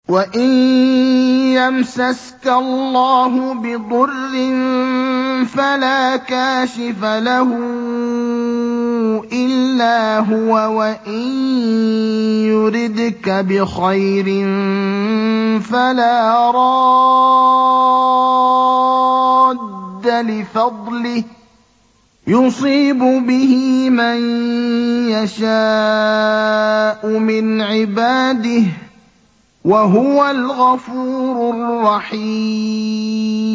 وَإِن يَمْسَسْكَ اللَّهُ بِضُرٍّ فَلَا كَاشِفَ لَهُ إِلَّا هُوَ ۖ وَإِن يُرِدْكَ بِخَيْرٍ فَلَا رَادَّ لِفَضْلِهِ ۚ يُصِيبُ بِهِ مَن يَشَاءُ مِنْ عِبَادِهِ ۚ وَهُوَ الْغَفُورُ الرَّحِيمُ